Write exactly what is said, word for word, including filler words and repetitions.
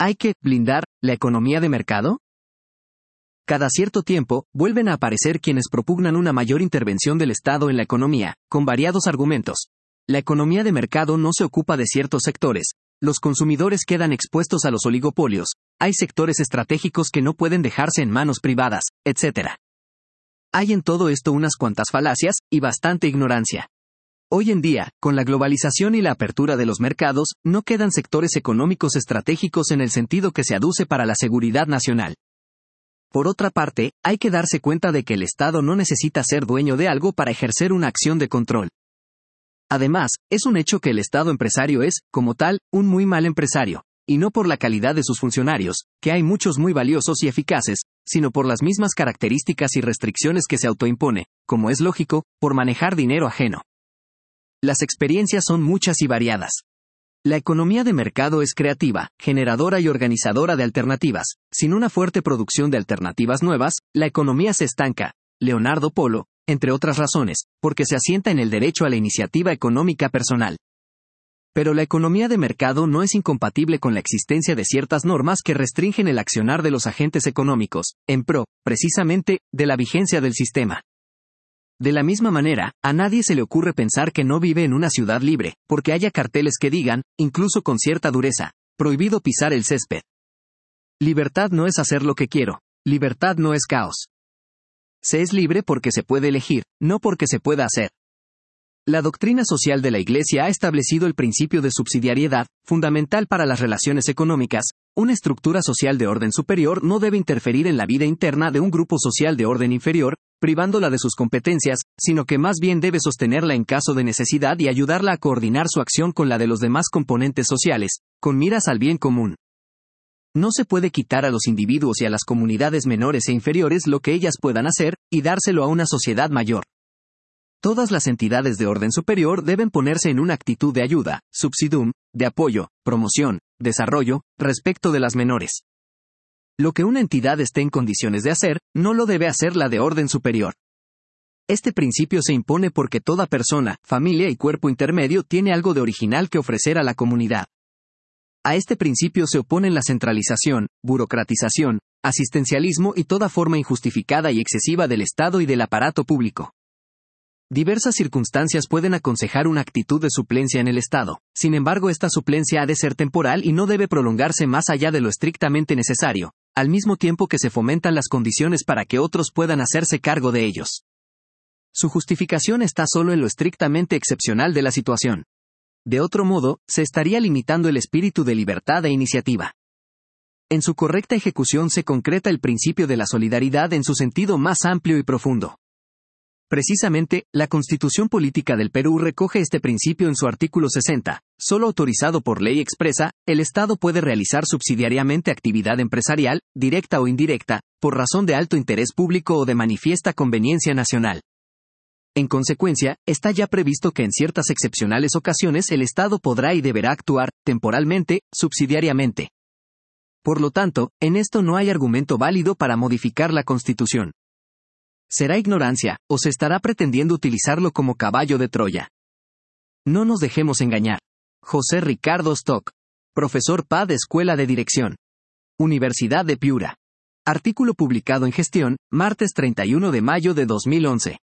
¿Hay que blindar la economía de mercado? Cada cierto tiempo, vuelven a aparecer quienes propugnan una mayor intervención del Estado en la economía, con variados argumentos. La economía de mercado no se ocupa de ciertos sectores, los consumidores quedan expuestos a los oligopolios, hay sectores estratégicos que no pueden dejarse en manos privadas, etcétera. Hay en todo esto unas cuantas falacias, y bastante ignorancia. Hoy en día, con la globalización y la apertura de los mercados, no quedan sectores económicos estratégicos en el sentido que se aduce para la seguridad nacional. Por otra parte, hay que darse cuenta de que el Estado no necesita ser dueño de algo para ejercer una acción de control. Además, es un hecho que el Estado empresario es, como tal, un muy mal empresario, y no por la calidad de sus funcionarios, que hay muchos muy valiosos y eficaces, sino por las mismas características y restricciones que se autoimpone, como es lógico, por manejar dinero ajeno. Las experiencias son muchas y variadas. La economía de mercado es creativa, generadora y organizadora de alternativas. Sin una fuerte producción de alternativas nuevas, la economía se estanca. Leonardo Polo, entre otras razones, porque se asienta en el derecho a la iniciativa económica personal. Pero la economía de mercado no es incompatible con la existencia de ciertas normas que restringen el accionar de los agentes económicos, en pro, precisamente, de la vigencia del sistema. De la misma manera, a nadie se le ocurre pensar que no vive en una ciudad libre, porque haya carteles que digan, incluso con cierta dureza, prohibido pisar el césped. Libertad no es hacer lo que quiero, libertad no es caos. Se es libre porque se puede elegir, no porque se pueda hacer. La doctrina social de la Iglesia ha establecido el principio de subsidiariedad, fundamental para las relaciones económicas. Una estructura social de orden superior no debe interferir en la vida interna de un grupo social de orden inferior, privándola de sus competencias, sino que más bien debe sostenerla en caso de necesidad y ayudarla a coordinar su acción con la de los demás componentes sociales, con miras al bien común. No se puede quitar a los individuos y a las comunidades menores e inferiores lo que ellas puedan hacer, y dárselo a una sociedad mayor. Todas las entidades de orden superior deben ponerse en una actitud de ayuda, subsidium, de apoyo, promoción, desarrollo, respecto de las menores. Lo que una entidad esté en condiciones de hacer, no lo debe hacer la de orden superior. Este principio se impone porque toda persona, familia y cuerpo intermedio tiene algo de original que ofrecer a la comunidad. A este principio se oponen la centralización, burocratización, asistencialismo y toda forma injustificada y excesiva del Estado y del aparato público. Diversas circunstancias pueden aconsejar una actitud de suplencia en el Estado, sin embargo esta suplencia ha de ser temporal y no debe prolongarse más allá de lo estrictamente necesario, al mismo tiempo que se fomentan las condiciones para que otros puedan hacerse cargo de ellos. Su justificación está solo en lo estrictamente excepcional de la situación. De otro modo, se estaría limitando el espíritu de libertad e iniciativa. En su correcta ejecución se concreta el principio de la solidaridad en su sentido más amplio y profundo. Precisamente, la Constitución Política del Perú recoge este principio en su artículo sesenta. Solo autorizado por ley expresa, el Estado puede realizar subsidiariamente actividad empresarial, directa o indirecta, por razón de alto interés público o de manifiesta conveniencia nacional. En consecuencia, está ya previsto que en ciertas excepcionales ocasiones el Estado podrá y deberá actuar, temporalmente, subsidiariamente. Por lo tanto, en esto no hay argumento válido para modificar la Constitución. ¿Será ignorancia, o se estará pretendiendo utilizarlo como caballo de Troya? No nos dejemos engañar. José Ricardo Stock. Profesor P A D Escuela de Dirección. Universidad de Piura. Artículo publicado en Gestión, martes treinta y uno de mayo de dos mil once.